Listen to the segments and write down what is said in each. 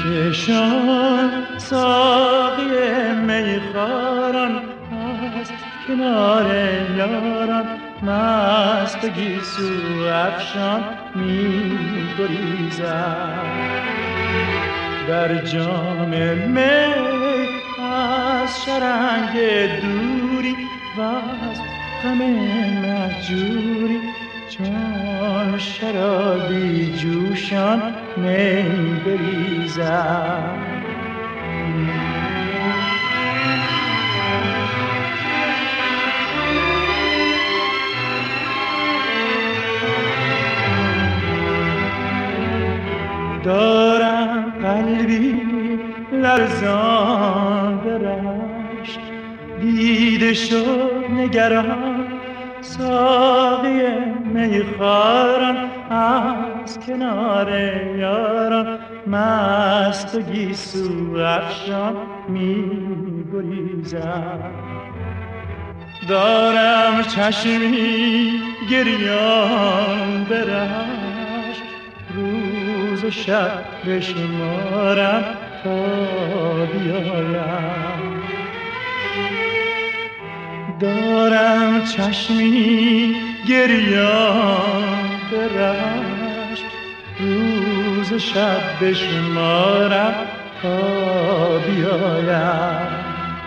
کهکشان ساقی میخواران از کنار یاران مست و گیسو افشان می گریزد. در جام می از شرنگ دوری و از غم مهجوری چون شرابی جوشان می بریزد. دارم قلبی لرزان به رشک، دیده شد نگران ساقی میخواران از کنار یاران مست و گیسو افشان می گریزد. دارم چشمی گریان به رشک، روز و شب بشمارم تا بیایم. دارم چشمی گریان به رشک، روز و شب بشمارم تا بیایم.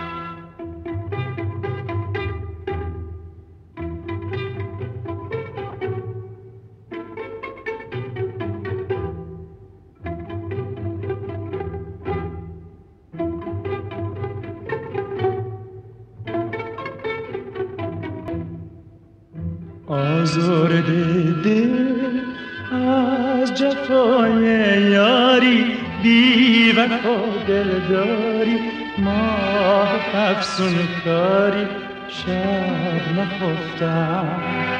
آزرده دل از جفای یاری، بی وفا دلداری، ماه افسون کاری، شب نخفتم.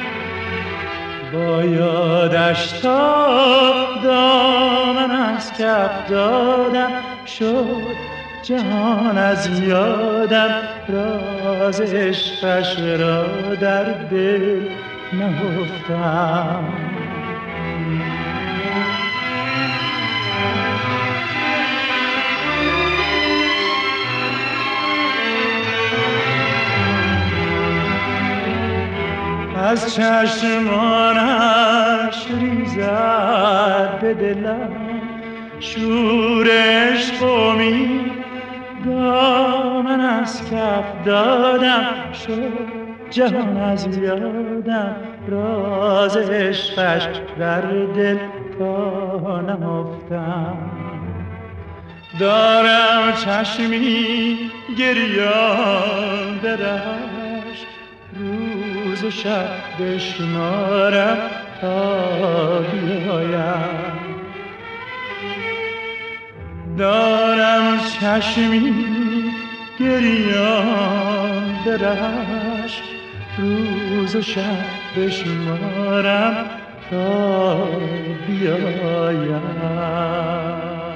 با یادش تا دامن از کف دادم، شد جهان از یادم، راز عشقش را در دل نهفتم. از چشمانش ریزد به دلم شور عشق و امید، دامن از کف دادم، شد جهان از یادم، راز عشقش در دل تا نهفتم. دارم چشمی گریان به رشک، روز و شب بشمارم تا بیایم. دارم چشمی گریان به رشک، روز و شب بشمارم تا بیایم.